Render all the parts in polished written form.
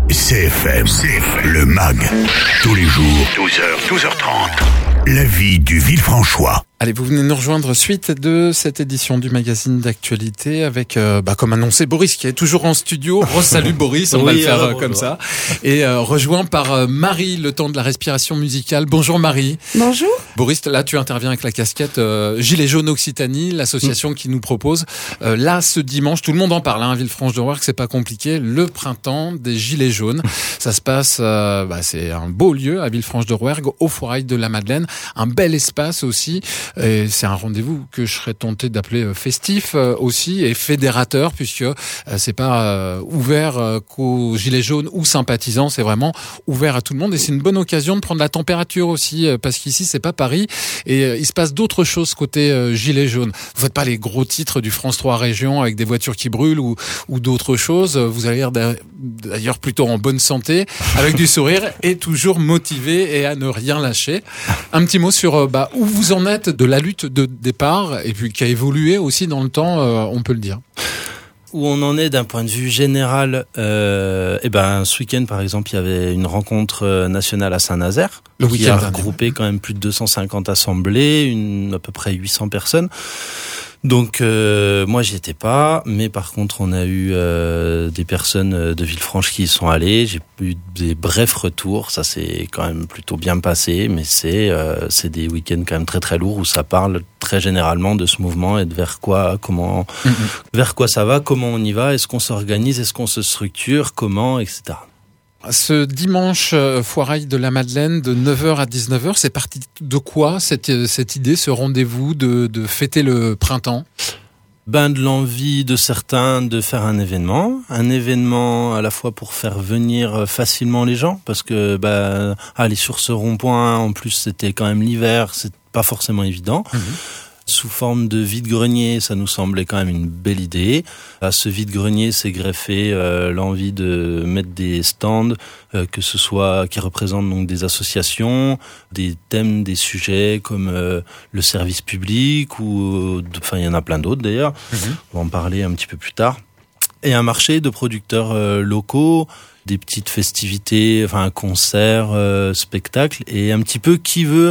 CFM, le MAG, tous les jours, 12h, 12h30, la vie du Villefranchois. Allez, vous venez nous rejoindre suite de cette édition du magazine d'actualité avec, comme annoncé, Boris qui est toujours en studio. Salut Boris, on va le faire comme ça. Et rejoint par Marie, le temps de la respiration musicale. Bonjour Marie. Bonjour. Boris, là tu interviens avec la casquette Gilets jaunes Occitanie, l'association qui nous propose, là ce dimanche, tout le monde en parle, hein, Villefranche-de-Rouergue, c'est pas compliqué, le printemps des Gilets jaunes. Ça se passe, c'est un beau lieu à Villefranche-de-Rouergue, au Foirail de la Madeleine, un bel espace aussi. Et c'est un rendez-vous que je serais tenté d'appeler festif aussi et fédérateur, puisque c'est pas ouvert qu'aux gilets jaunes ou sympathisants, c'est vraiment ouvert à tout le monde. Et c'est une bonne occasion de prendre la température aussi, parce qu'ici c'est pas Paris et il se passe d'autres choses côté gilets jaunes. Vous faites pas les gros titres du France 3 Région avec des voitures qui brûlent ou d'autres choses. Vous avez l'air d'ailleurs plutôt en bonne santé, avec du sourire et toujours motivé et à ne rien lâcher. Un petit mot sur où vous en êtes de la lutte de départ et puis qui a évolué aussi dans le temps, on peut le dire. Où on en est d'un point de vue général, ce week-end par exemple, il y avait une rencontre nationale à Saint-Nazaire qui a regroupé quand même plus de 250 assemblées, à peu près 800 personnes. Donc moi j'y étais pas, mais par contre on a eu des personnes de Villefranche qui y sont allées. J'ai eu des brefs retours, ça s'est quand même plutôt bien passé, mais c'est des week-ends quand même très très lourds où ça parle très généralement de ce mouvement et de vers quoi ça va, comment on y va, est-ce qu'on s'organise, est-ce qu'on se structure, comment, etc. Ce dimanche, Foirail de la Madeleine, de 9h à 19h, c'est parti de quoi cette idée, ce rendez-vous de fêter le printemps ? De l'envie de certains de faire un événement à la fois pour faire venir facilement les gens, parce que aller sur ce rond-point, en plus c'était quand même l'hiver, c'est pas forcément évident. Sous forme de vide-grenier, ça nous semblait quand même une belle idée. À ce vide-grenier s'est greffé l'envie de mettre des stands, que ce soit qui représentent donc des associations, des thèmes, des sujets comme le service public il y en a plein d'autres d'ailleurs. On va en parler un petit peu plus tard. Et un marché de producteurs locaux, des petites festivités, un concert, spectacle, et un petit peu qui veut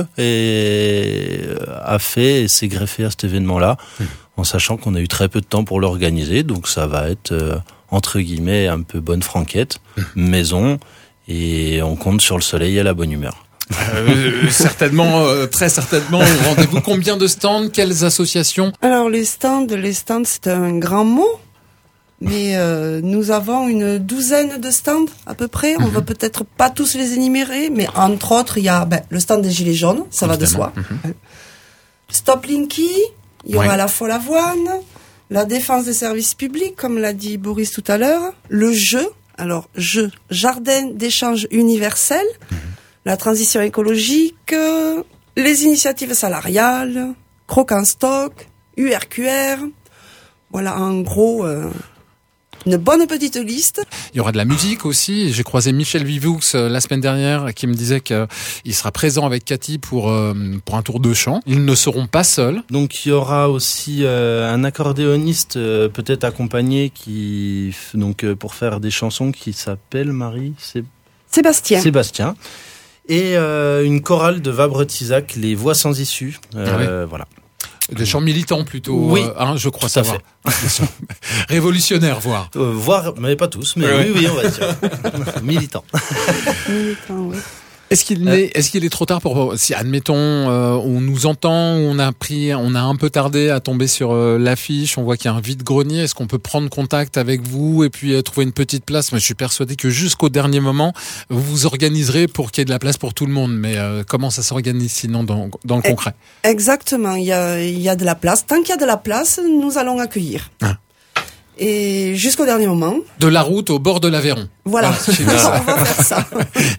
a fait et s'est greffé à cet événement-là, en sachant qu'on a eu très peu de temps pour l'organiser, donc ça va être entre guillemets un peu bonne franquette, maison, et on compte sur le soleil et la bonne humeur. Certainement, très certainement. Rendez-vous combien de stands, quelles associations ? Alors les stands, c'est un grand mot. Mais nous avons une douzaine de stands à peu près. On va peut-être pas tous les énumérer, mais entre autres, il y a le stand des Gilets jaunes, ça va de soi. Stop Linky, il y aura la Folle Avoine, la défense des services publics, comme l'a dit Boris tout à l'heure, le jardin d'échange universel, la transition écologique, les initiatives salariales, Croc en stock, URQR. Voilà, en gros, une bonne petite liste. Il y aura de la musique aussi. J'ai croisé Michel Vivoux la semaine dernière qui me disait qu'il sera présent avec Cathy pour un tour de chant. Ils ne seront pas seuls. Donc il y aura aussi un accordéoniste peut-être accompagné pour faire des chansons qui s'appelle Sébastien. Et une chorale de Vabre-Tisac, les Voix sans issue. Voilà. Des chants militants plutôt, oui, je crois savoir. Révolutionnaires, voire, mais pas tous, mais oui, on va dire. Militants. Militants, oui. Est-ce qu'il est trop tard si admettons on nous entend, on a un peu tardé à tomber sur l'affiche, on voit qu'il y a un vide-grenier, est-ce qu'on peut prendre contact avec vous et puis trouver une petite place ? Mais je suis persuadé que jusqu'au dernier moment vous vous organiserez pour qu'il y ait de la place pour tout le monde, mais comment ça s'organise sinon dans le concret ? Exactement, il y a de la place. Tant qu'il y a de la place, nous allons accueillir. Et jusqu'au dernier moment. De la route au bord de l'Aveyron. Voilà, on va faire ça.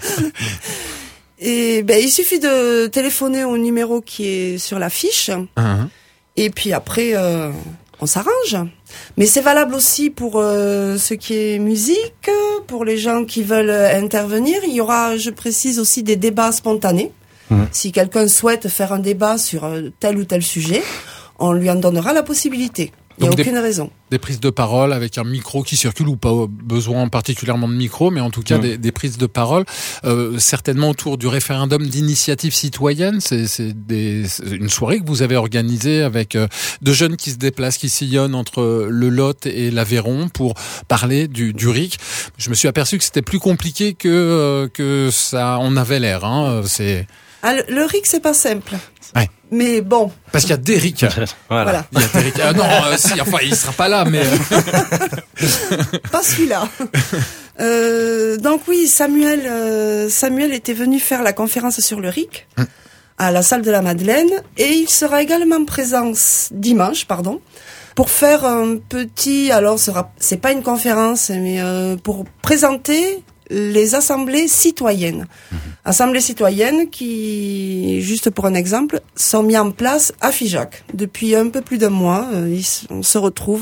Et il suffit de téléphoner au numéro qui est sur l'affiche. Et puis après, on s'arrange. Mais c'est valable aussi pour ce qui est musique, pour les gens qui veulent intervenir. Il y aura, je précise aussi, des débats spontanés. Si quelqu'un souhaite faire un débat sur tel ou tel sujet, on lui en donnera la possibilité. Il n'y a Donc aucune raison. Des prises de parole avec un micro qui circule ou pas besoin particulièrement de micro, mais en tout cas des prises de parole, certainement autour du référendum d'initiative citoyenne. C'est une soirée que vous avez organisée avec de jeunes qui se déplacent, qui sillonnent entre le Lot et l'Aveyron pour parler du RIC. Je me suis aperçu que c'était plus compliqué que ça en avait l'air. Hein. Le RIC, c'est pas simple. Ouais. Mais bon. Parce qu'il y a des RIC. Voilà. Il y a des RIC. Ah non, si, enfin, il sera pas là, mais... Pas celui-là. Donc oui, Samuel était venu faire la conférence sur le RIC à la salle de la Madeleine, et il sera également présent dimanche, pour faire un petit... Alors, c'est pas une conférence, mais pour présenter les assemblées citoyennes. Assemblées citoyennes qui, juste pour un exemple, sont mises en place à Figeac. Depuis un peu plus d'un mois, on se retrouve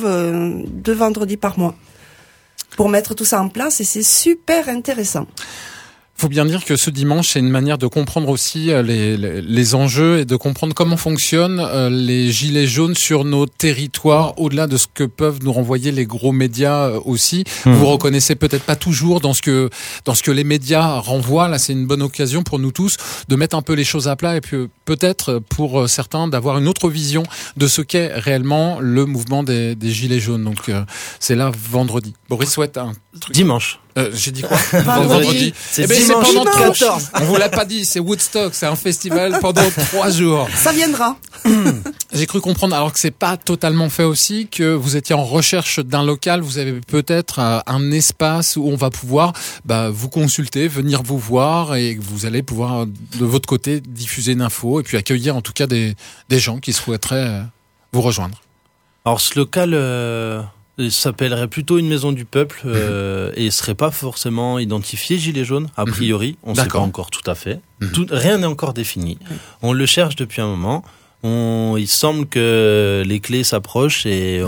2 vendredis par mois pour mettre tout ça en place, et c'est super intéressant. Faut bien dire que ce dimanche, c'est une manière de comprendre aussi les enjeux et de comprendre comment fonctionnent les gilets jaunes sur nos territoires, au-delà de ce que peuvent nous renvoyer les gros médias aussi. Vous reconnaissez peut-être pas toujours dans ce que les médias renvoient. Là, c'est une bonne occasion pour nous tous de mettre un peu les choses à plat, et puis peut-être pour certains d'avoir une autre vision de ce qu'est réellement le mouvement des gilets jaunes. Donc c'est là vendredi. Boris souhaite un truc. Dimanche. J'ai dit quoi? Vendredi. C'est dimanche 14. On vous l'a pas dit, c'est Woodstock, c'est un festival pendant 3 jours. Ça viendra. J'ai cru comprendre, alors que c'est pas totalement fait aussi, que vous étiez en recherche d'un local. Vous avez peut-être un espace où on va pouvoir vous consulter, venir vous voir, et que vous allez pouvoir de votre côté diffuser une info et puis accueillir en tout cas des gens qui souhaiteraient vous rejoindre. Alors ce local s'appellerait plutôt une maison du peuple et serait pas forcément identifié gilet jaune a priori. On ne sait pas encore tout à fait. Rien n'est encore défini. On le cherche depuis un moment. Il semble que les clés s'approchent, et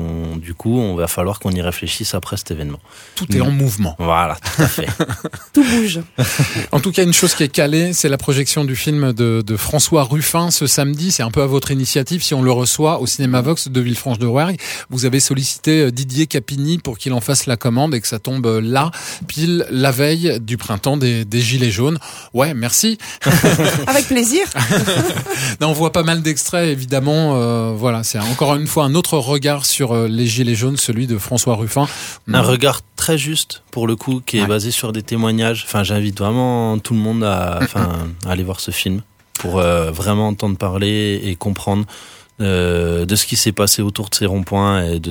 du coup, on va falloir qu'on y réfléchisse après cet événement. Tout est en mouvement. Voilà, tout à fait. Tout bouge. En tout cas, une chose qui est calée, c'est la projection du film de François Ruffin ce samedi. C'est un peu à votre initiative, si on le reçoit au Cinéma Vox de Villefranche-de-Rouergue. Vous avez sollicité Didier Capini pour qu'il en fasse la commande, et que ça tombe là, pile la veille du printemps des Gilets jaunes. Ouais, merci. Avec plaisir. Non, on voit pas mal d'extraits, évidemment. Voilà, c'est encore une fois un autre regard sur les Gilets jaunes, celui de François Ruffin. Un regard très juste, pour le coup, qui est basé sur des témoignages. Enfin, j'invite vraiment tout le monde à aller voir ce film pour vraiment entendre parler et comprendre de ce qui s'est passé autour de ces ronds-points et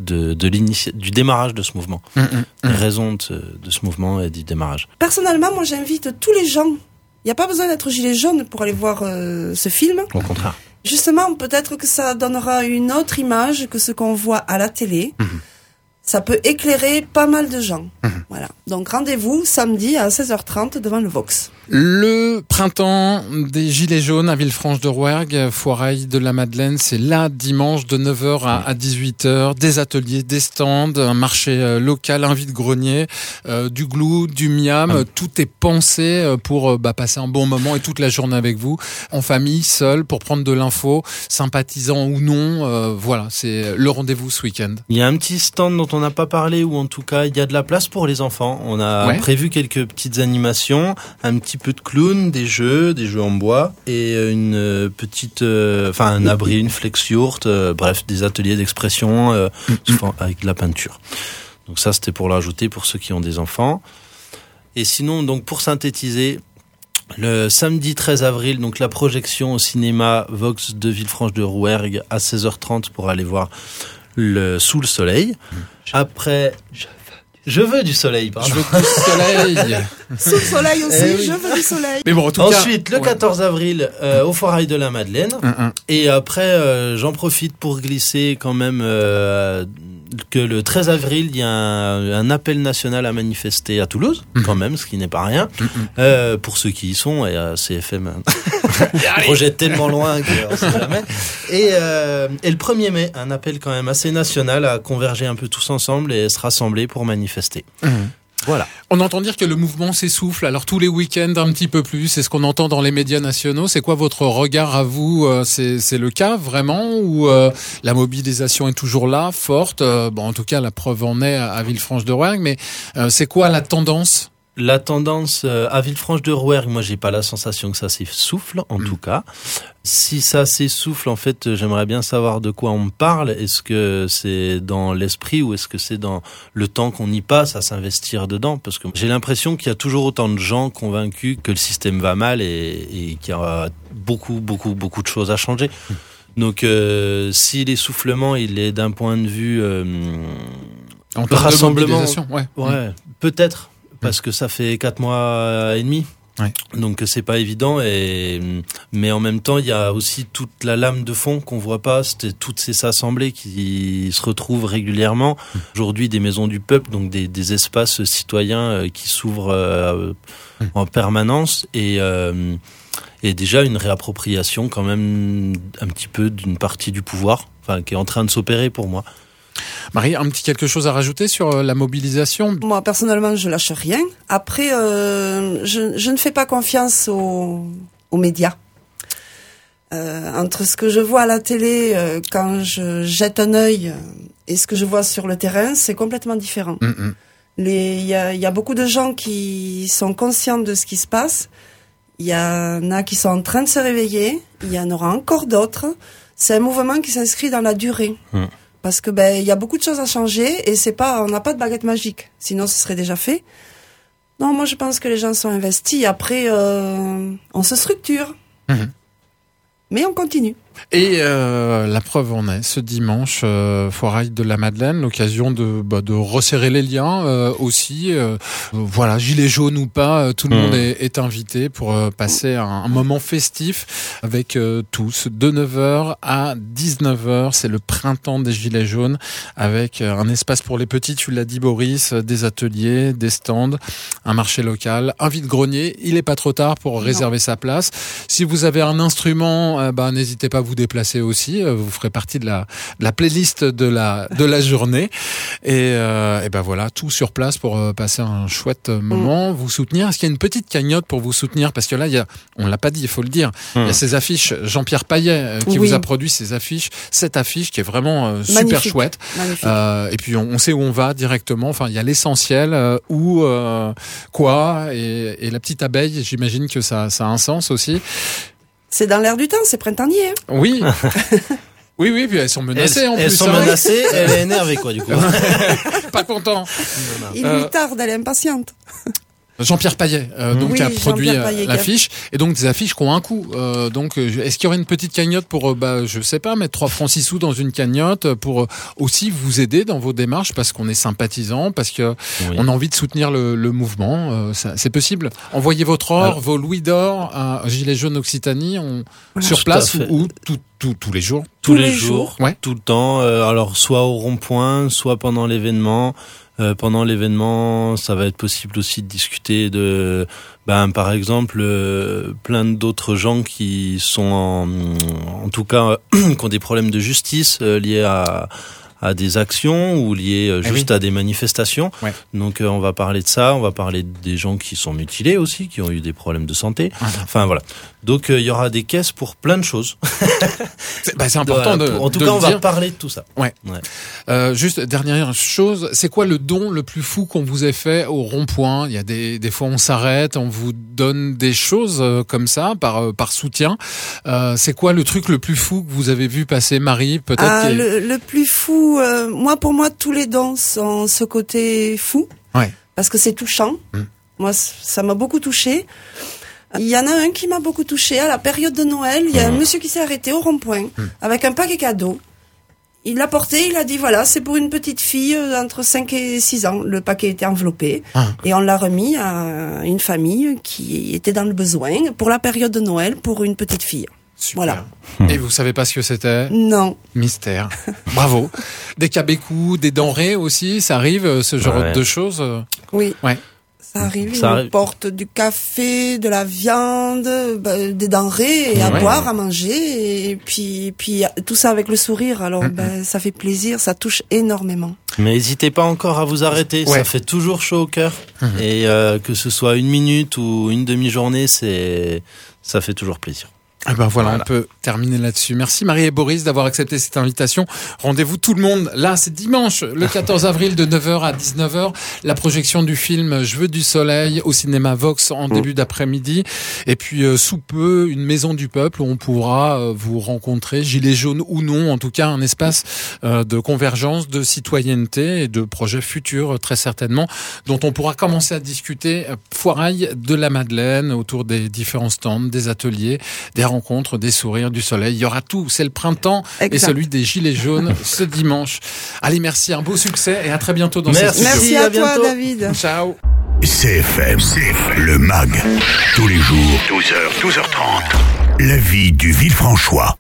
du démarrage de ce mouvement. Les raisons de ce mouvement et du démarrage. Personnellement, moi, j'invite tous les gens. Il n'y a pas besoin d'être gilet jaune pour aller voir ce film. Au contraire. Justement, peut-être que ça donnera une autre image que ce qu'on voit à la télé. Ça peut éclairer pas mal de gens. Voilà. Donc rendez-vous samedi à 16h30 devant le Vox. Le printemps des Gilets jaunes à Villefranche-de-Rouergue, Foirail de la Madeleine, c'est là dimanche de 9h à 18h. Des ateliers, des stands, un marché local, un vide-grenier, du glou, du miam. Tout est pensé pour passer un bon moment et toute la journée avec vous, en famille, seul, pour prendre de l'info, sympathisant ou non. Voilà, c'est le rendez-vous ce week-end. Il y a un petit stand dont on n'a pas parlé, ou en tout cas, il y a de la place pour les enfants. On a prévu quelques petites animations, un petit peu de clown, des jeux en bois, et une petite, un abri, une flex-yourte, bref, des ateliers d'expression avec de la peinture. Donc ça, c'était pour l'ajouter pour ceux qui ont des enfants. Et sinon, donc pour synthétiser, le samedi 13 avril, donc la projection au cinéma Vox de Villefranche-de-Rouergue à 16h30 pour aller voir Sous le soleil. Après, je veux du soleil, pardon. Je veux du soleil. Sous le soleil aussi, je veux du soleil. Mais bon, en tout Ensuite, le 14 avril, au Foirail de la Madeleine. Et après, j'en profite pour glisser quand même que le 13 avril, il y a un appel national à manifester à Toulouse, quand même, ce qui n'est pas rien. Pour ceux qui y sont, et CFM projette tellement loin qu'on ne sait jamais. Et le 1er mai, un appel quand même assez national à converger un peu tous ensemble et se rassembler pour manifester. Voilà. On entend dire que le mouvement s'essouffle, alors tous les week-ends un petit peu plus, c'est ce qu'on entend dans les médias nationaux. C'est quoi votre regard à vous? C'est le cas vraiment, ou la mobilisation est toujours là, forte? En tout cas, la preuve en est à Villefranche-de-Rouergue, mais c'est quoi la tendance? La tendance à Villefranche-de-Rouergue, moi j'ai pas la sensation que ça s'essouffle, en tout cas. Si ça s'essouffle, en fait, j'aimerais bien savoir de quoi on me parle. Est-ce que c'est dans l'esprit ou est-ce que c'est dans le temps qu'on y passe à s'investir dedans? Parce que j'ai l'impression qu'il y a toujours autant de gens convaincus que le système va mal et qu'il y a beaucoup de choses à changer. Donc, si l'essoufflement, il est d'un point de vue En termes rassemblement, de mobilisation, ouais, peut-être. Parce que ça fait 4 mois et demi. Ouais. Donc c'est pas évident mais en même temps il y a aussi toute la lame de fond qu'on voit pas, c'était toutes ces assemblées qui se retrouvent régulièrement. Aujourd'hui des maisons du peuple, donc des espaces citoyens qui s'ouvrent en permanence et déjà une réappropriation quand même un petit peu d'une partie du pouvoir, enfin qui est en train de s'opérer pour moi. Marie, un petit quelque chose à rajouter sur la mobilisation? Moi, personnellement, je lâche rien. Après, je ne fais pas confiance aux médias. Entre ce que je vois à la télé, quand je jette un œil, et ce que je vois sur le terrain, c'est complètement différent. Il y a beaucoup de gens qui sont conscients de ce qui se passe. Il y en a qui sont en train de se réveiller. Il y en aura encore d'autres. C'est un mouvement qui s'inscrit dans la durée. Parce que il y a beaucoup de choses à changer et on n'a pas de baguette magique. Sinon, ce serait déjà fait. Non, moi, je pense que les gens sont investis. Après, on se structure. Mais on continue. Et la preuve en est, ce dimanche, Foirail de la Madeleine, l'occasion de resserrer les liens aussi. Voilà, gilet jaune ou pas, tout le monde est invité pour passer un moment festif avec tous, de 9h à 19h. C'est le printemps des gilets jaunes, avec un espace pour les petits, tu l'as dit Boris, des ateliers, des stands, un marché local, un vide-grenier. Il est pas trop tard pour réserver sa place. Si vous avez un instrument, n'hésitez pas à vous déplacer aussi. Vous ferez partie de la playlist de la journée. Et voilà, tout sur place pour passer un chouette moment. Vous soutenir. Est-ce qu'il y a une petite cagnotte pour vous soutenir? Parce que là, on l'a pas dit, il faut le dire. Il y a ces affiches. Jean-Pierre Paillet qui vous a produit ces affiches. Cette affiche qui est vraiment super chouette. Et puis on sait où on va directement. Enfin, il y a l'essentiel, où, quoi, et la petite abeille. J'imagine que ça a un sens aussi. C'est dans l'air du temps, c'est printanier. Oui. Oui, puis elles sont menacées en plus. Elles sont menacées, elle est énervée quoi du coup. Pas content. Il lui tarde, elle est impatiente. Jean-Pierre Paillet, qui a produit l'affiche, et donc des affiches qui ont un coût. Donc, est-ce qu'il y aurait une petite cagnotte pour, je sais pas, mettre 3 francs 6 sous dans une cagnotte pour aussi vous aider dans vos démarches, parce qu'on est sympathisant, parce que on a envie de soutenir le mouvement. C'est possible. Envoyez votre or, vos louis d'or à Gilets jaunes Occitanie, sur place ou tous les jours. Tous les jours, ouais. Tout le temps. Alors, soit au rond-point, soit pendant l'événement. Pendant l'événement, ça va être possible aussi de discuter de, par exemple, plein d'autres gens qui sont en tout cas, qui ont des problèmes de justice liés à des actions ou liés à des manifestations. Ouais. Donc on va parler de ça, on va parler des gens qui sont mutilés aussi, qui ont eu des problèmes de santé. Enfin voilà. Donc il y aura des caisses pour plein de choses. C'est important en tout cas, on va parler de tout ça. Ouais. Juste dernière chose, c'est quoi le don le plus fou qu'on vous ait fait au rond-point? Il y a des fois on s'arrête, on vous donne des choses comme ça par soutien. C'est quoi le truc le plus fou que vous avez vu passer, Marie? Peut-être le plus fou. Pour moi, tous les dons sont ce côté fou. Ouais. Parce que c'est touchant. Moi, ça m'a beaucoup touché. Il y en a un qui m'a beaucoup touché à la période de Noël. Il y a un monsieur qui s'est arrêté au rond-point avec un paquet cadeau. Il l'a porté, il a dit voilà, c'est pour une petite fille entre 5 et 6 ans. Le paquet était enveloppé et on l'a remis à une famille qui était dans le besoin pour la période de Noël pour une petite fille. Super. Voilà. Et vous savez pas ce que c'était? Non. Mystère. Bravo. Des cabécous, des denrées aussi, ça arrive, ce genre de choses? Oui. Ouais. Ça arrive, ils portent du café, de la viande, des denrées et à boire, à manger, et puis tout ça avec le sourire. Alors ça fait plaisir, ça touche énormément. Mais n'hésitez pas encore à vous arrêter, ça fait toujours chaud au cœur. Et que ce soit 1 minute ou une demi-journée, ça fait toujours plaisir. Ah ben voilà, on peut terminer là-dessus. Merci Marie et Boris d'avoir accepté cette invitation. Rendez-vous tout le monde. Là, c'est dimanche, le 14 avril de 9h à 19h. La projection du film Je veux du soleil au cinéma Vox en début d'après-midi. Et puis, sous peu, une maison du peuple où on pourra vous rencontrer, gilets jaunes ou non. En tout cas, un espace de convergence, de citoyenneté et de projets futurs, très certainement, dont on pourra commencer à discuter Foirail de la Madeleine autour des différents stands, des ateliers, des rencontres, des sourires, du soleil. Il y aura tout. C'est le printemps et celui des gilets jaunes ce dimanche. Allez, merci. Un beau succès et à très bientôt dans cette studio. Merci à toi, David. Ciao. CFM, le MAG. Tous les jours, 12h, 12h30. La vie du Villefranchois.